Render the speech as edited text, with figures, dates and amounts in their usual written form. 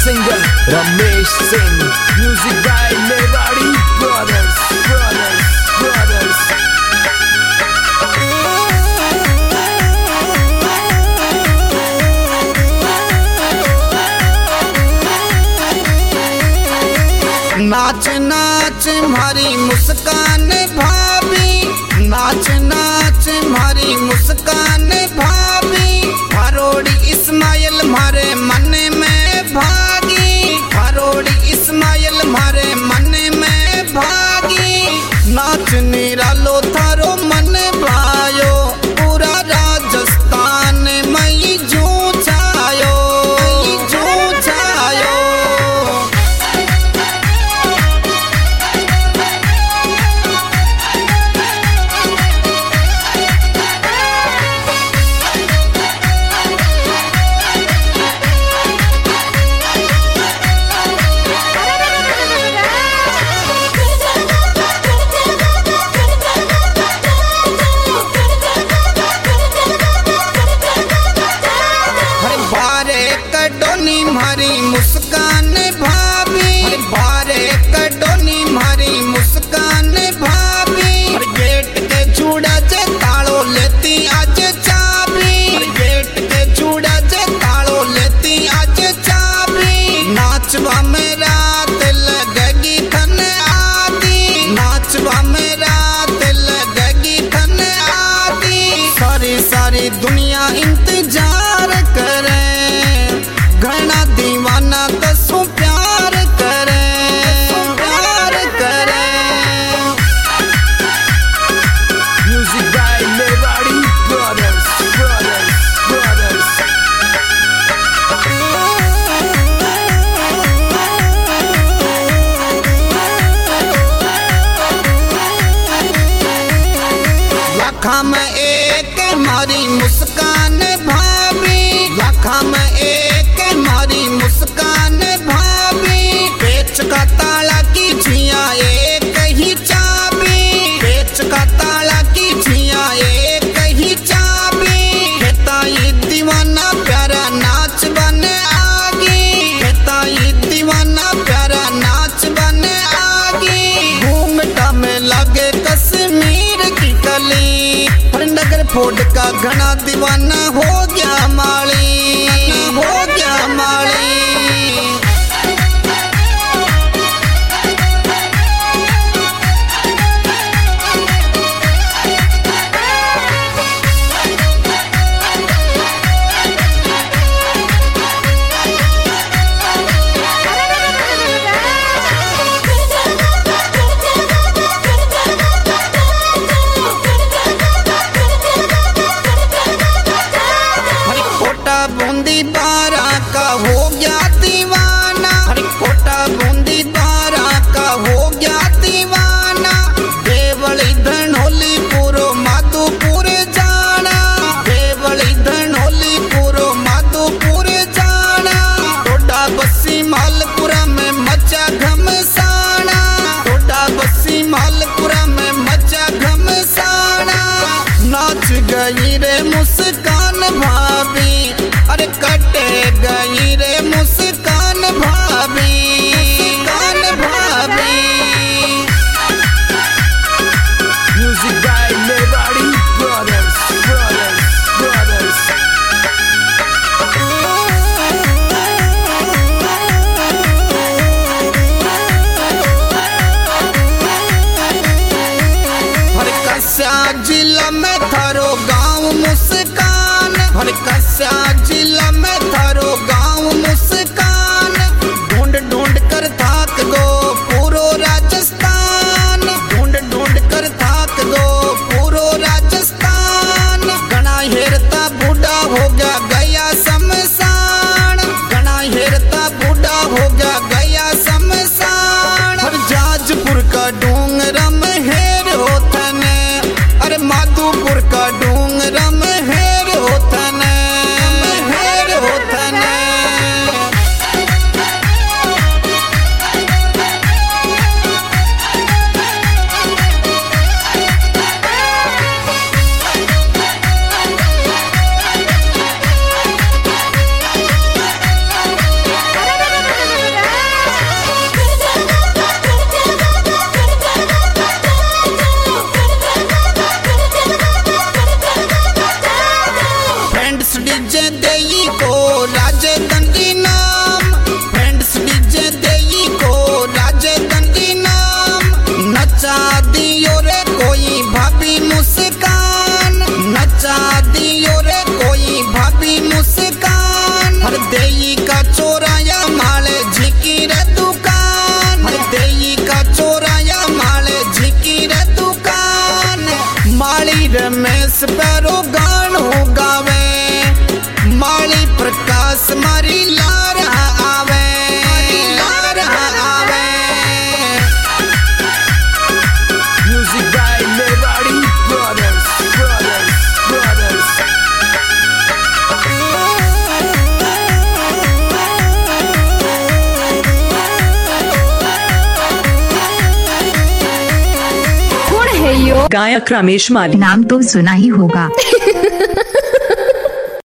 singer Ramesh Singh, music by Mewari Brothers. नाच नाच मारी मुस्कान भाभी, नाच नाच मारी मुस्कान भाभी, फरोड़ी इस्माइल मारे मन में भागी, फरोड़ी इस्माइल मारे मन में भागी। नाच निरालो थारो मन भायो, पूरा राजस्थान मई जूझायो। मारी मुस्कान भाभी, बारे कटोनी मारी मुस्कान भाभी, गेट के चूड़ा जे तालो लेती आज चाबी, गेट के चूड़ा जे तालो लेती आज चाबी। नाचवा में रात लगेगी थन आदि, नाचवा में रात लगेगी थन आदि। सारी सारी दुनिया इंतजार करे, घना दीवाना कसू प्यार करे, प्यार करे। Music by Mewari Brothers. लाखा में एक मारी मुस्कान भाभी, लाखा में एक मारी मुस्कान भाभी, पेच का ताला की झिया एक ही चाबी, पेच का ताला की झिया एक ही चाबी। कहता ये दीवाना प्यारा नाच बने आगी, कहता ये दीवाना प्यारा नाच बने आगी। घूंघटा में लगे कश्मीर की कली, नगर फोड़ का घना दीवाना हो गया माली, हो गया माली। बूंदी बारा का हो गया दीवाना, हर कोटा बूंदी बारा का हो गया दीवाना। देवली धनोली पूरो माधोपुर जाना, देवली धनोली पूरो माधोपुर जाना। टोडा बस्सी मालपुरा में मचा घमसाना, टोडा बस्सी मालपुरा में मचा घमसाना। नाच गई रे मुस्कान भाभी, अरे कटे गई रे मुस्कान भाभी, मुस्कान गायक रमेश माली। नाम तो सुना ही होगा।